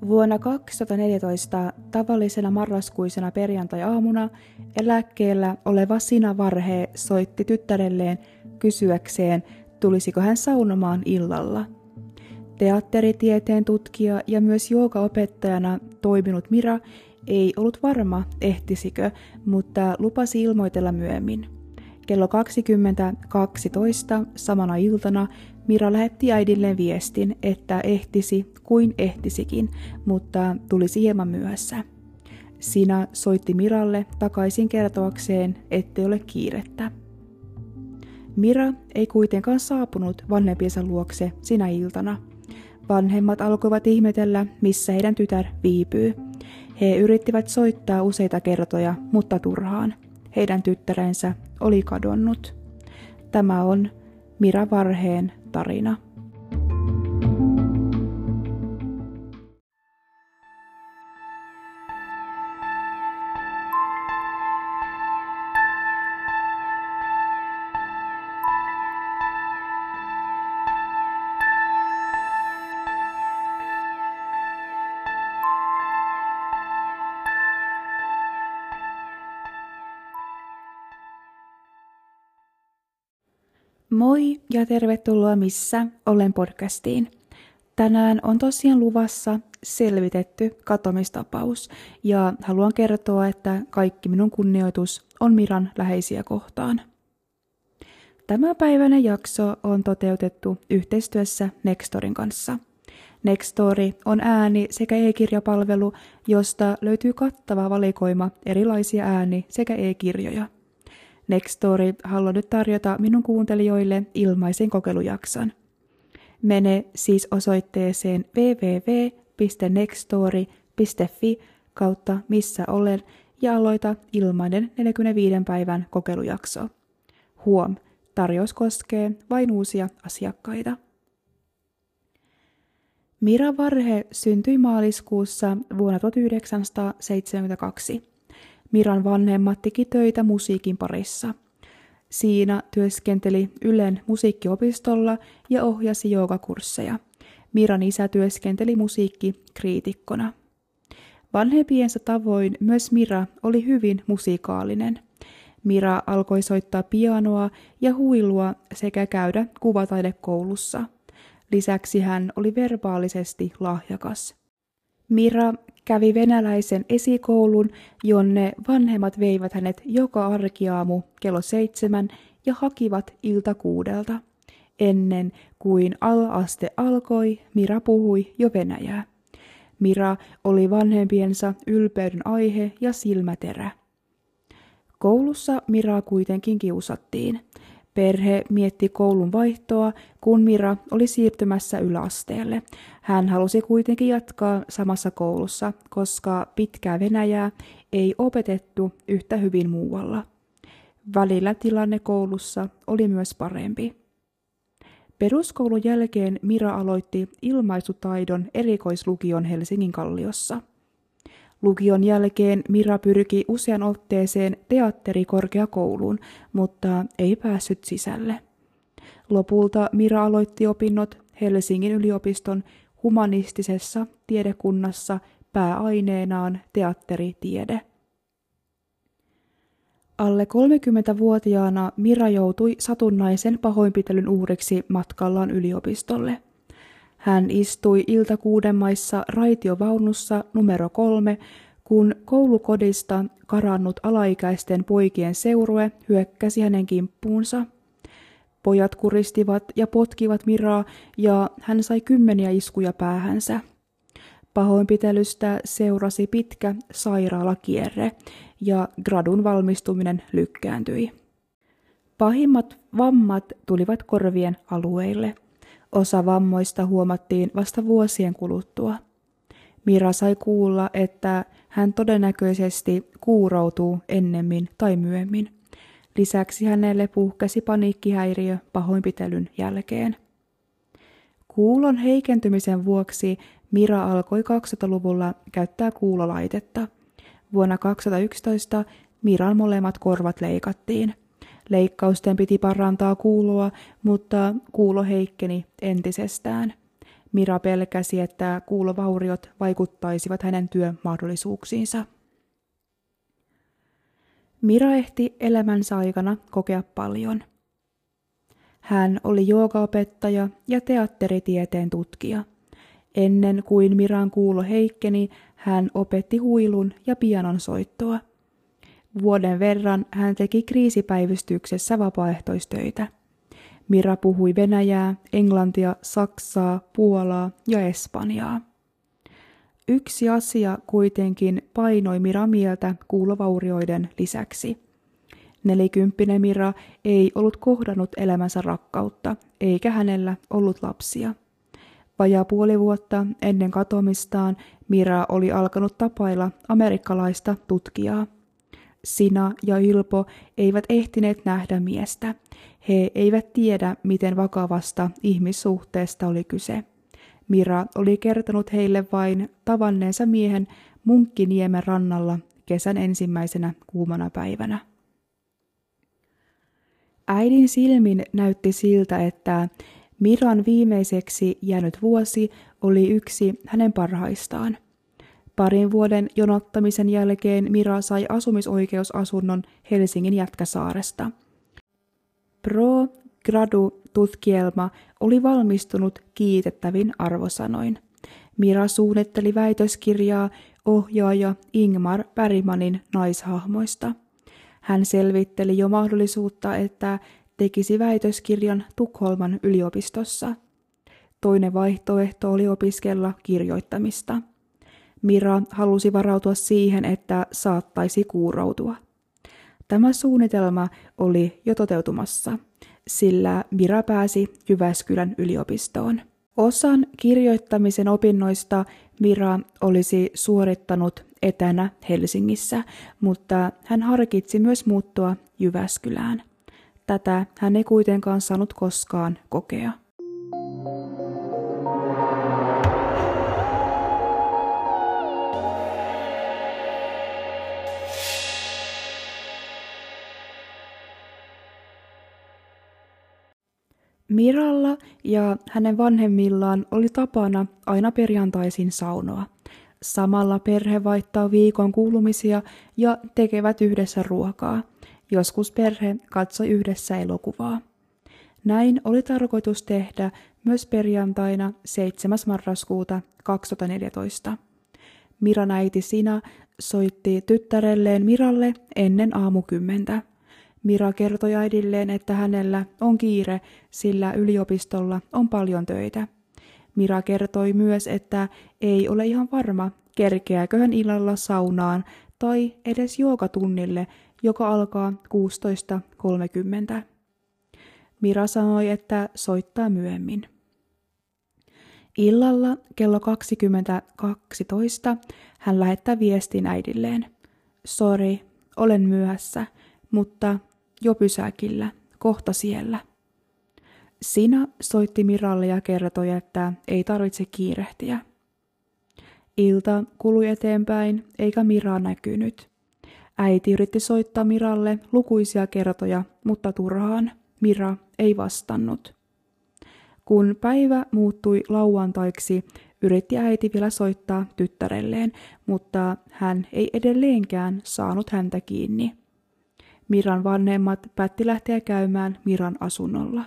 Vuonna 2014 tavallisena marraskuisena perjantai-aamuna eläkkeellä oleva Sina Varhe soitti tyttärelleen kysyäkseen, tulisiko hän saunomaan illalla. Teatteritieteen tutkija ja myös joogaopettajana toiminut Mira ei ollut varma, ehtisikö, mutta lupasi ilmoitella myöhemmin. Kello 20.12 samana iltana Mira lähetti äidilleen viestin, että ehtisi kuin ehtisikin, mutta tulisi hieman myöhässä. Sina soitti Miralle takaisin kertoakseen, ettei ole kiirettä. Mira ei kuitenkaan saapunut vanhempiensa luokse sinä iltana. Vanhemmat alkoivat ihmetellä, missä heidän tytär viipyy. He yrittivät soittaa useita kertoja, mutta turhaan. Heidän tyttärensä oli kadonnut. Tämä on Mira Varheen tarina. Moi ja tervetuloa Missä olen podcastiin. Tänään on tosiaan luvassa selvitetty katoamistapaus ja haluan kertoa, että kaikki minun kunnioitus on Miran läheisiä kohtaan. Tämänpäiväinen jakso on toteutettu yhteistyössä Nextorin kanssa. Nextory on ääni- sekä e-kirjapalvelu, josta löytyy kattava valikoima erilaisia ääni- sekä e-kirjoja. Nextory haluaa nyt tarjota minun kuuntelijoille ilmaisen kokeilujakson. Mene siis osoitteeseen www.nextory.fi/missä olen ja aloita ilmainen 45 päivän kokeilujakso. Huom, tarjous koskee vain uusia asiakkaita. Mira Varhe syntyi maaliskuussa vuonna 1972. Miran vanhemmat teki töitä musiikin parissa. Siinä työskenteli Ylen musiikkiopistolla ja ohjasi joogakursseja. Miran isä työskenteli musiikkikriitikkona. Vanhempiensa tavoin myös Mira oli hyvin musiikaalinen. Mira alkoi soittaa pianoa ja huilua sekä käydä kuvataidekoulussa. Lisäksi hän oli verbaalisesti lahjakas. Mira kävi venäläisen esikoulun, jonne vanhemmat veivät hänet joka arkiaamu kello 7 ja hakivat ilta 6. Ennen kuin ala-aste alkoi, Mira puhui jo venäjää. Mira oli vanhempiensa ylpeyden aihe ja silmäterä. Koulussa Miraa kuitenkin kiusattiin. Perhe mietti koulun vaihtoa, kun Mira oli siirtymässä yläasteelle. Hän halusi kuitenkin jatkaa samassa koulussa, koska pitkää venäjää ei opetettu yhtä hyvin muualla. Välillä tilanne koulussa oli myös parempi. Peruskoulun jälkeen Mira aloitti ilmaisutaidon erikoislukion Helsingin Kalliossa. Lukion jälkeen Mira pyrki usean otteeseen teatterikorkeakouluun, mutta ei päässyt sisälle. Lopulta Mira aloitti opinnot Helsingin yliopiston humanistisessa tiedekunnassa pääaineenaan teatteritiede. Alle 30-vuotiaana Mira joutui satunnaisen pahoinpitelyn uhriksi matkallaan yliopistolle. Hän istui iltakuudemaissa raitiovaunussa numero 3, kun koulukodista karannut alaikäisten poikien seurue hyökkäsi hänen kimppuunsa. Pojat kuristivat ja potkivat Miraa ja hän sai 10 iskuja päähänsä. Pahoinpitelystä seurasi pitkä sairaalakierre ja gradun valmistuminen lykkääntyi. Pahimmat vammat tulivat korvien alueille. Osa vammoista huomattiin vasta vuosien kuluttua. Mira sai kuulla, että hän todennäköisesti kuuroutuu ennemmin tai myöhemmin. Lisäksi hänelle puhkesi paniikkihäiriö pahoinpitelyn jälkeen. Kuulon heikentymisen vuoksi Mira alkoi 2000-luvulla käyttää kuulolaitetta. Vuonna 2011 Miran molemmat korvat leikattiin. Leikkausten piti parantaa kuuloa, mutta kuulo heikkeni entisestään. Mira pelkäsi, että kuulovauriot vaikuttaisivat hänen työmahdollisuuksiinsa. Mira ehti elämänsä aikana kokea paljon. Hän oli joogaopettaja ja teatteritieteen tutkija. Ennen kuin Miran kuulo heikkeni, hän opetti huilun ja pianon soittoa. Vuoden verran hän teki kriisipäivystyksessä vapaaehtoistöitä. Mira puhui venäjää, englantia, saksaa, puolaa ja espanjaa. Yksi asia kuitenkin painoi Miran mieltä kuulovaurioiden lisäksi. 40 Mira ei ollut kohdannut elämänsä rakkautta, eikä hänellä ollut lapsia. Vajaa puoli vuotta ennen katoamistaan Mira oli alkanut tapailla amerikkalaista tutkijaa. Sina ja Ilpo eivät ehtineet nähdä miestä. He eivät tiedä, miten vakavasta ihmissuhteesta oli kyse. Mira oli kertonut heille vain tavanneensa miehen Munkkiniemen rannalla kesän ensimmäisenä kuumana päivänä. Äidin silmin näytti siltä, että Miran viimeiseksi jäänyt vuosi oli yksi hänen parhaistaan. Parin vuoden jonottamisen jälkeen Mira sai asumisoikeusasunnon Helsingin Jätkäsaaresta. Pro Gradu-tutkielma oli valmistunut kiitettävin arvosanoin. Mira suunnitteli väitöskirjaa ohjaaja Ingmar Bergmanin naishahmoista. Hän selvitteli jo mahdollisuutta, että tekisi väitöskirjan Tukholman yliopistossa. Toinen vaihtoehto oli opiskella kirjoittamista. Mira halusi varautua siihen, että saattaisi kuuroutua. Tämä suunnitelma oli jo toteutumassa, sillä Mira pääsi Jyväskylän yliopistoon. Osan kirjoittamisen opinnoista Mira olisi suorittanut etänä Helsingissä, mutta hän harkitsi myös muuttua Jyväskylään. Tätä hän ei kuitenkaan saanut koskaan kokea. Miralla ja hänen vanhemmillaan oli tapana aina perjantaisin saunoa. Samalla perhe vaihtaa viikon kuulumisia ja tekevät yhdessä ruokaa. Joskus perhe katsoi yhdessä elokuvaa. Näin oli tarkoitus tehdä myös perjantaina 7. marraskuuta 2014. Miran äiti Sina soitti tyttärelleen Miralle ennen aamukymmentä. Mira kertoi äidilleen, että hänellä on kiire, sillä yliopistolla on paljon töitä. Mira kertoi myös, että ei ole ihan varma, kerkeääkö hän illalla saunaan tai edes joogatunnille, joka alkaa 16.30. Mira sanoi, että soittaa myöhemmin. Illalla kello 20.12 hän lähettää viestin äidilleen. Sori, olen myöhässä, mutta jo pysäkillä, kohta siellä. Sina soitti Miralle ja kertoi, että ei tarvitse kiirehtiä. Ilta kului eteenpäin, eikä Miraa näkynyt. Äiti yritti soittaa Miralle lukuisia kertoja, mutta turhaan. Mira ei vastannut. Kun päivä muuttui lauantaiksi, yritti äiti vielä soittaa tyttärelleen, mutta hän ei edelleenkään saanut häntä kiinni. Miran vanhemmat päätti lähteä käymään Miran asunnolla.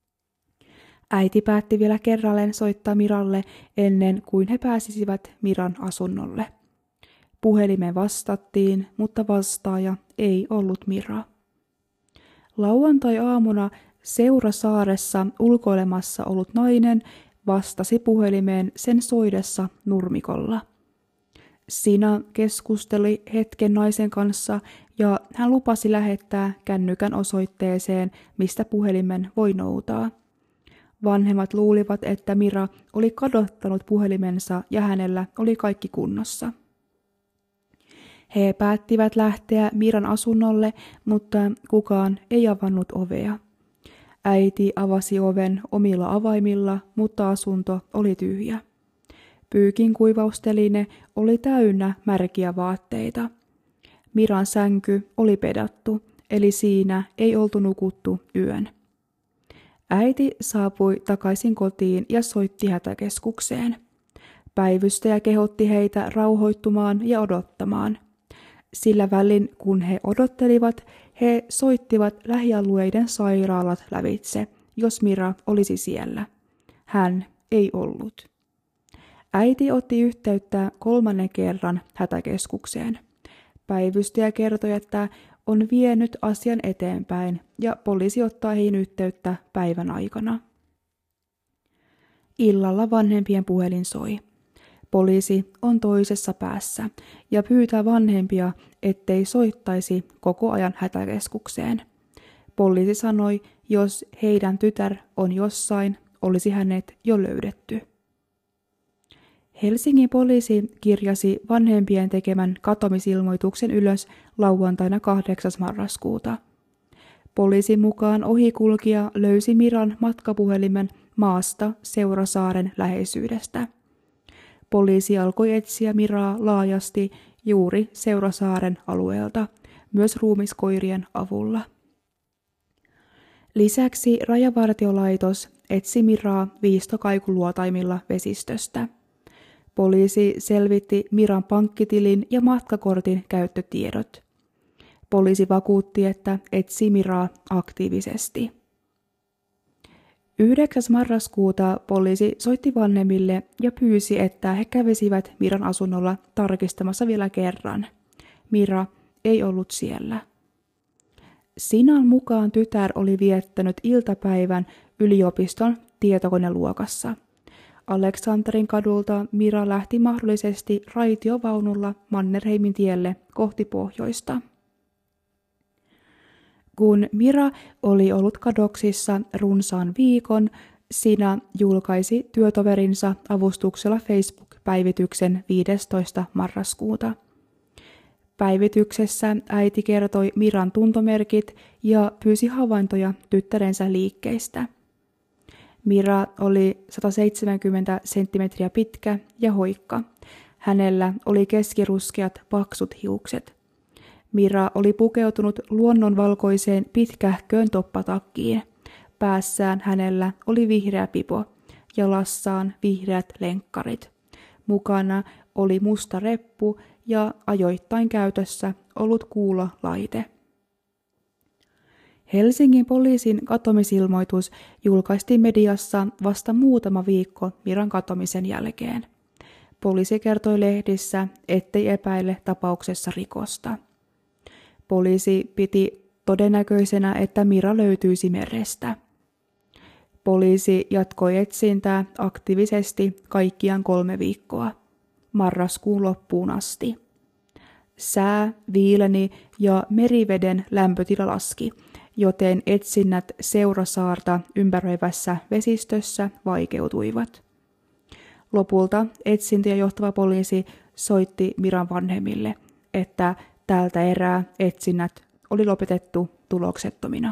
Äiti päätti vielä kerralleen soittaa Miralle ennen kuin he pääsisivät Miran asunnolle. Puhelimeen vastattiin, mutta vastaaja ei ollut Mira. Lauantai-aamuna Seurasaaressa ulkoilemassa ollut nainen vastasi puhelimeen sen soidessa nurmikolla. Sina keskusteli hetken naisen kanssa ja hän lupasi lähettää kännykän osoitteeseen, mistä puhelimen voi noutaa. Vanhemmat luulivat, että Mira oli kadottanut puhelimensa ja hänellä oli kaikki kunnossa. He päättivät lähteä Miran asunnolle, mutta kukaan ei avannut ovea. Äiti avasi oven omilla avaimilla, mutta asunto oli tyhjä. Pyykin kuivausteline oli täynnä märkiä vaatteita. Miran sänky oli pedattu, eli siinä ei oltu nukuttu yön. Äiti saapui takaisin kotiin ja soitti hätäkeskukseen. Päivystäjä kehotti heitä rauhoittumaan ja odottamaan. Sillä välin, kun he odottelivat, he soittivat lähialueiden sairaalat lävitse, jos Mira olisi siellä. Hän ei ollut. Äiti otti yhteyttä 3. kerran hätäkeskukseen. Päivystäjä kertoi, että on vienyt asian eteenpäin ja poliisi ottaa heihin yhteyttä päivän aikana. Illalla vanhempien puhelin soi. Poliisi on toisessa päässä ja pyytää vanhempia, ettei soittaisi koko ajan hätäkeskukseen. Poliisi sanoi, jos heidän tytär on jossain, olisi hänet jo löydetty. Helsingin poliisi kirjasi vanhempien tekemän katoamisilmoituksen ylös lauantaina 8. marraskuuta. Poliisin mukaan ohikulkija löysi Miran matkapuhelimen maasta Seurasaaren läheisyydestä. Poliisi alkoi etsiä Miraa laajasti juuri Seurasaaren alueelta, myös ruumiskoirien avulla. Lisäksi Rajavartiolaitos etsi Miraa viistokaikuluotaimilla vesistöstä. Poliisi selvitti Miran pankkitilin ja matkakortin käyttötiedot. Poliisi vakuutti, että etsi Miraa aktiivisesti. 9. marraskuuta poliisi soitti vanhemmille ja pyysi, että he kävisivät Miran asunnolla tarkistamassa vielä kerran. Mira ei ollut siellä. Sinan mukaan tytär oli viettänyt iltapäivän yliopiston tietokoneluokassa. Aleksanterin kadulta Mira lähti mahdollisesti raitiovaunulla Mannerheimin tielle kohti pohjoista. Kun Mira oli ollut kadoksissa runsaan viikon, Sina julkaisi työtoverinsa avustuksella Facebook-päivityksen 15. marraskuuta. Päivityksessä äiti kertoi Miran tuntomerkit ja pyysi havaintoja tyttärensä liikkeistä. Mira oli 170 senttimetriä pitkä ja hoikka. Hänellä oli keskiruskeat paksut hiukset. Mira oli pukeutunut luonnonvalkoiseen pitkähköön toppatakkiin. Päässään hänellä oli vihreä pipo, jalassaan vihreät lenkkarit. Mukana oli musta reppu ja ajoittain käytössä ollut kuulolaite. Helsingin poliisin katoamisilmoitus julkaistiin mediassa vasta muutama viikko Miran katoamisen jälkeen. Poliisi kertoi lehdissä, ettei epäile tapauksessa rikosta. Poliisi piti todennäköisenä, että Mira löytyisi merestä. Poliisi jatkoi etsintää aktiivisesti kaikkiaan 3 viikkoa, marraskuun loppuun asti. Sää viileni ja meriveden lämpötila laski, joten etsinnät Seurasaarta ympäröivässä vesistössä vaikeutuivat. Lopulta etsintiä johtava poliisi soitti Miran vanhemmille, että tältä erää etsinnät oli lopetettu tuloksettomina.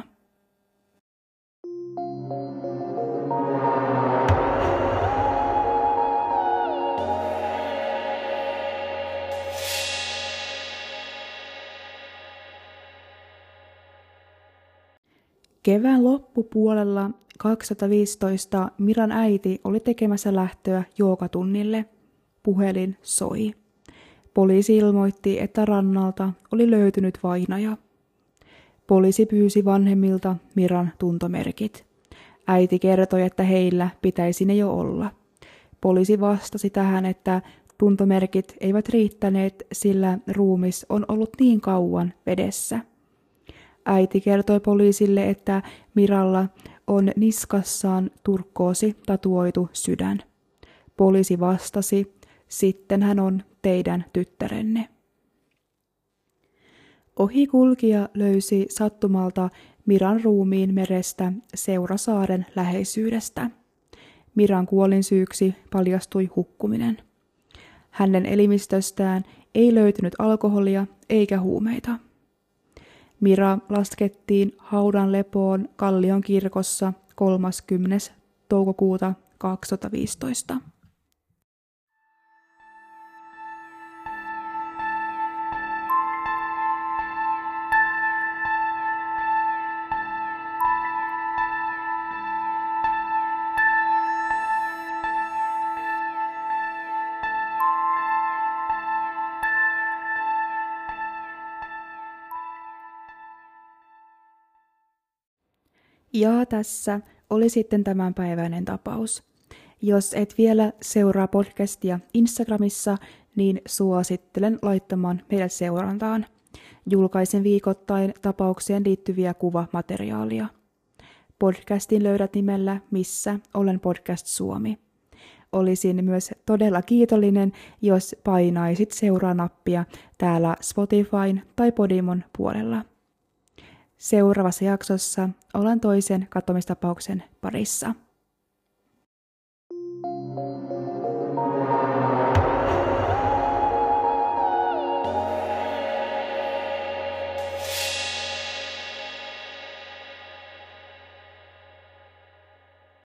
Kevään loppupuolella 2015 Miran äiti oli tekemässä lähtöä joogatunnille. Puhelin soi. Poliisi ilmoitti, että rannalta oli löytynyt vainaja. Poliisi pyysi vanhemmilta Miran tuntomerkit. Äiti kertoi, että heillä pitäisi ne jo olla. Poliisi vastasi tähän, että tuntomerkit eivät riittäneet, sillä ruumis on ollut niin kauan vedessä. Äiti kertoi poliisille, että Miralla on niskassaan turkkoosi tatuoitu sydän. Poliisi vastasi, sitten hän on teidän tyttärenne. Ohikulkija löysi sattumalta Miran ruumiin merestä Seurasaaren läheisyydestä. Miran kuolinsyyksi paljastui hukkuminen. Hänen elimistöstään ei löytynyt alkoholia eikä huumeita. Mira laskettiin haudan lepoon Kallion kirkossa 30. toukokuuta 2015. Ja tässä oli sitten tämänpäiväinen tapaus. Jos et vielä seuraa podcastia Instagramissa, niin suosittelen laittamaan meidät seurantaan. Julkaisen viikoittain tapaukseen liittyviä kuvamateriaalia. Podcastin löydät nimellä Missä olen podcast Suomi. Olisin myös todella kiitollinen, jos painaisit seuraa-nappia täällä Spotifyn tai Podimon puolella. Seuraavassa jaksossa ollaan toisen katoamistapauksen parissa.